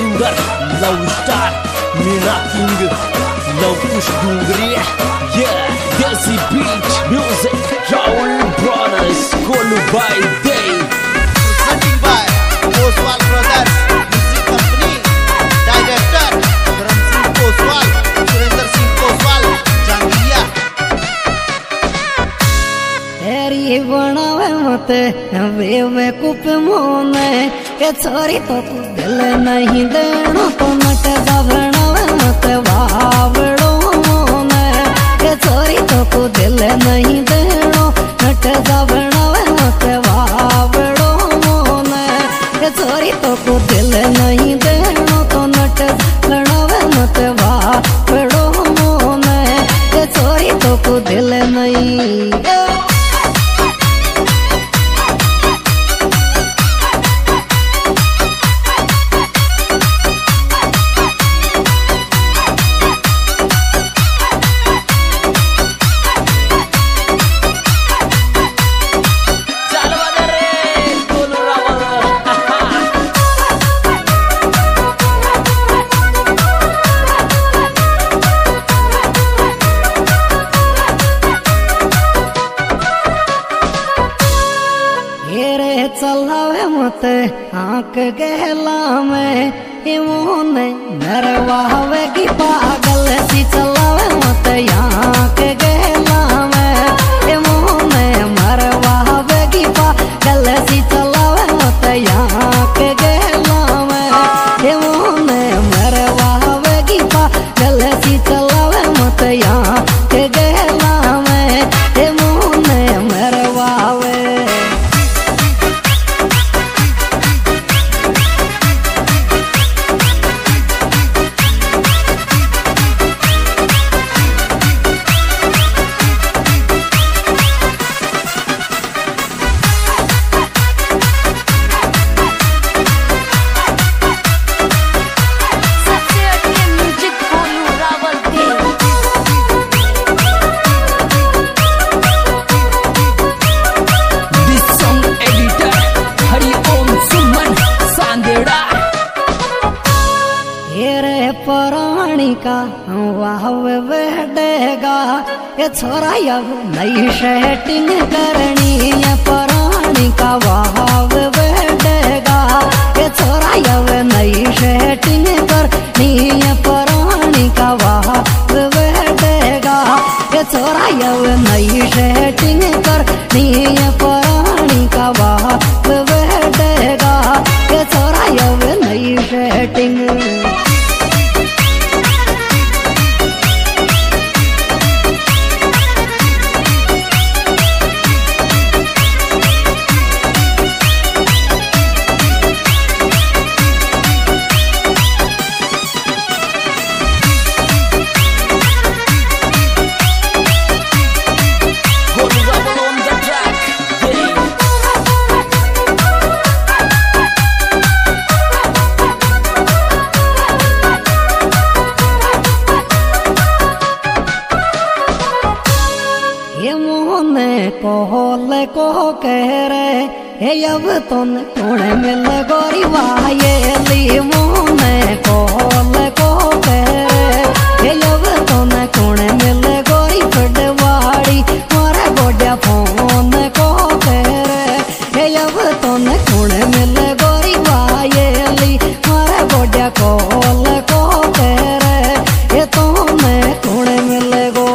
Singer love star Meera king Luv Kush Dungri desi beat music Rahul brothers Golu बाय दे presenting by Oswal Brothers Music Company Director Karan Singh Oswal Surinder Singh Oswal Jangiya तेरी बनावे मत वे कुप मोने के छोरी तो तू दिल नहीं देना तो नट दा बनावे मत बावड़ो मोने के छोरी तो तू दिल नहीं देना नट दा बनावे मत बावड़ो मोने के छोरी तो तू दिल नहीं देना तो नट बनावे मत बावड़ो मोने के छोरी तो तू दिल नहीं चलावे मत आंख गहला में मोने नरवावे की पागल सी चलावे मत आंख गहला में मोने मरवावे की पागल सी चलावे मत आंख गहला में मोने मरवावे की पागल सी चलावे मत आंख गहला में मोने मरवावे पराणी का वाह वेडेगा ये छोरा अब नई सेटिंग करनी है पराणी का वाह वेडेगा ये छोरा अब नई सेटिंग करनी है पराणी का वाह वेडेगा ये छोरा अब नई सेटिंग करनी है पराणी का वाह वेडेगा ये छोरा अब नई सेटिंग कोहले को कह रहे हे अब तुम कोने मिल गोरी वाये ली मोने कोहले को कह रहे हे अब तुम कोने मिल गोरी फटवाड़ी मारे गोड्या फोन को कह रहे हे अब तुम कोने मिल गोरी वाये ली मारे गोड्या कोहले को कह रहे हे तुम कोने मिल गो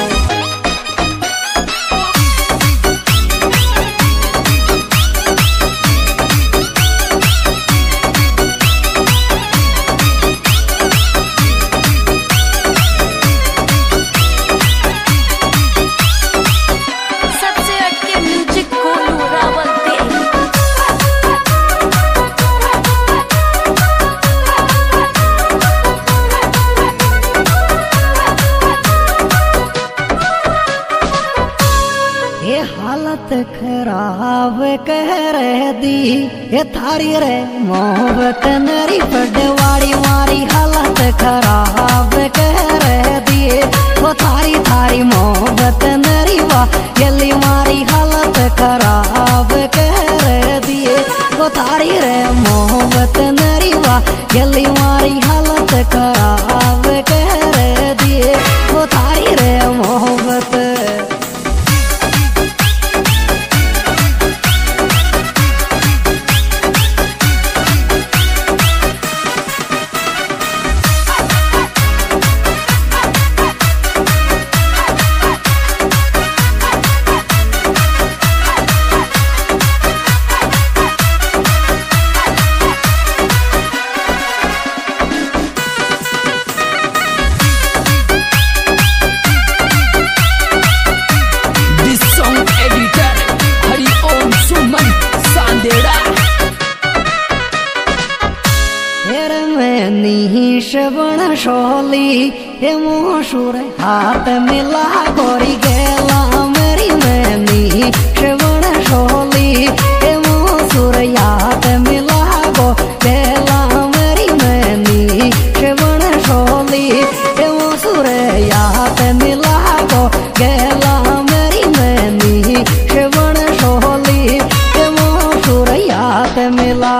हालत खराब कह रहे दी ये थारी रे मोहब्बत नरी पडवाड़ी मारी हालत खराब कह रहे दी वो थारी थारी मोहब्बत नरी वा यली मारी हालत खराब कह रहे दी वो थारी रे मोहब्बत नरी वा गली मारी हालत खराब कर दिए वो थारी रे मोहब्बत। श्रवण शोली हे मोशुर हाथ मिला गोरी गेला मेरी मैनी श्रवण शोली हे मोशुर हाथ मिला गो गेला मेरी मैनी श्रवण शोली हे मोशुर हाथ मिला गो गेला मेरी मैनी श्रवण शोली हे मोशुर हाथ मिला।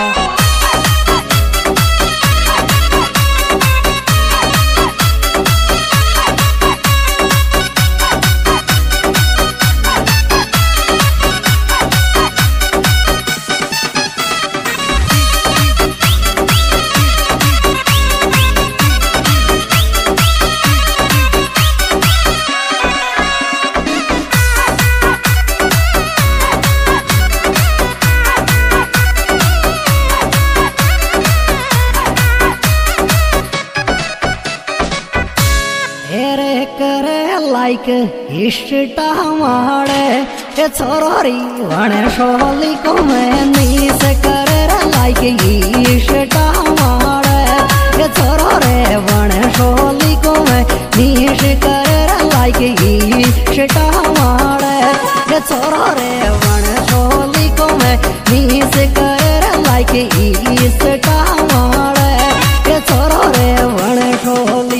लाइक इष्टा माड़े ए छोरी वणे शोली को मैं नीस करे लाइक इष्टा माड़े ए छोरे वणे शोली को मैं नीस करे लाइक इष्टा माड़े ए छोरे वणे शोली को मैं नीस करे लाइक इष्टा माड़े ए छोरे वणे शोली।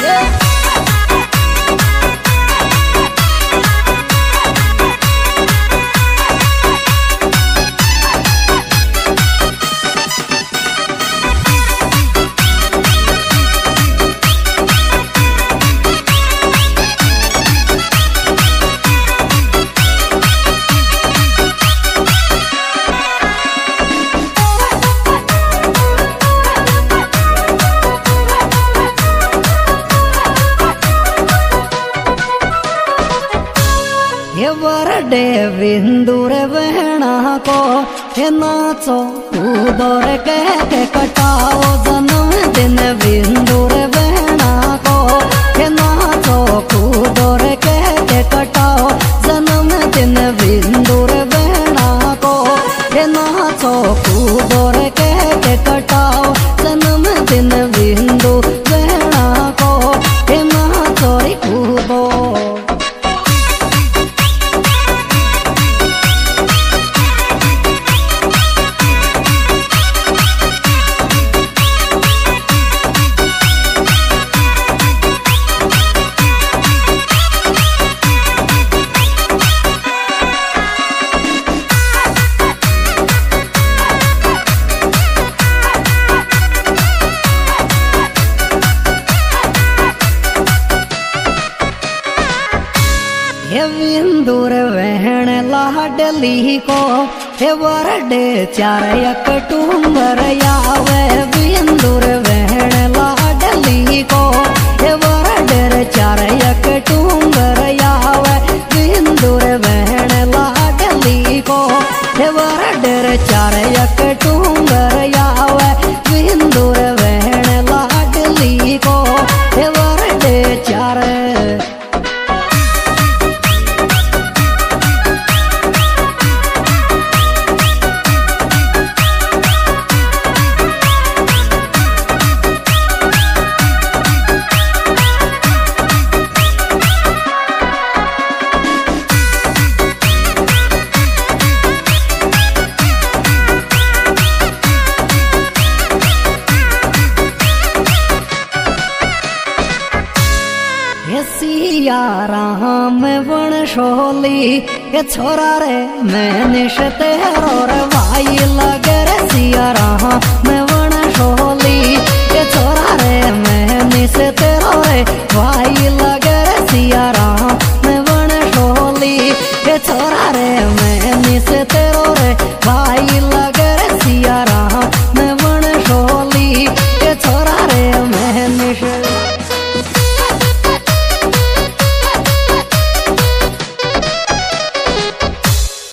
बरडे बिंदुर बहना को हे नाचो कूदो रे कह के कटाओ जन्मदिन बिंदुर बहना को हे नाचो कूदो रे कह के कटाओ जन्मदिन बिंदुर बहना को हे नाचो कूदो रे कह के कटाओ जन्मदिन बिंदु बहना को हे नाचो रे कूदो। बिंदुर वहण लाडली को हे वरडे चार टूंबर यावे बिंदुर वहण लाडली को हे वरडे चार टूंबर यावे बिंदुर वहण लाडली को हे वरडे चार टूंबर यावे बिंदुर वहण लाडली को हे वरडे चार। सिया राम वन शोली ये छोरा रे मैं निशते रो रे भाई लगे रे सिया राम वन शोली। भाई